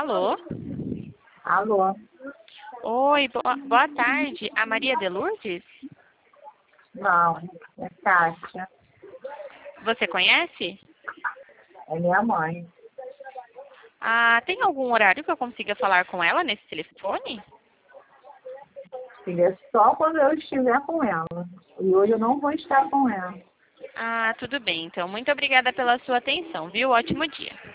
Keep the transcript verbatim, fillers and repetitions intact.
Alô? Alô? Oi, boa, boa tarde. A Maria de Lourdes? Não, é Kátia. Você conhece? É minha mãe. Ah, tem algum horário que eu consiga falar com ela nesse telefone? Filha, só quando eu estiver com ela. E hoje eu não vou estar com ela. Ah, tudo bem. Então, muito obrigada pela sua atenção, viu? Ótimo dia.